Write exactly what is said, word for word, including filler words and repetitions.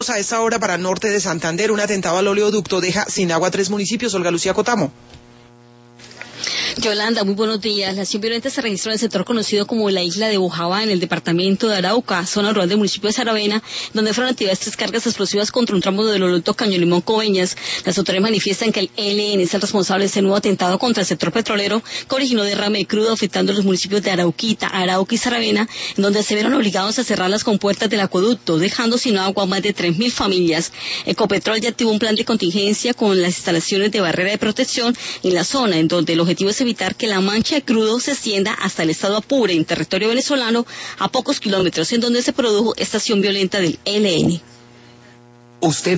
A esta hora para norte de Santander, un atentado al oleoducto deja sin agua a tres municipios. Olga Lucía Cotamo. Yolanda, muy buenos días. La acción violenta se registró en el sector conocido como la isla de Bojabá, en el departamento de Arauca, zona rural del municipio de Saravena, donde fueron activadas tres cargas explosivas contra un tramo del oleoducto Caño Limón Coveñas. Las autoridades manifiestan que el E L N es el responsable de este nuevo atentado contra el sector petrolero que originó derrame de crudo afectando a los municipios de Arauquita, Arauca y Saravena, en donde se vieron obligados a cerrar las compuertas del acueducto, dejando sin agua a más de tres mil familias. Ecopetrol ya activó un plan de contingencia con las instalaciones de barrera de protección en la zona, en donde el objetivo es evitar que la mancha de crudo se extienda hasta el estado Apure, en territorio venezolano, a pocos kilómetros, en donde se produjo esta acción violenta del E L N. Usted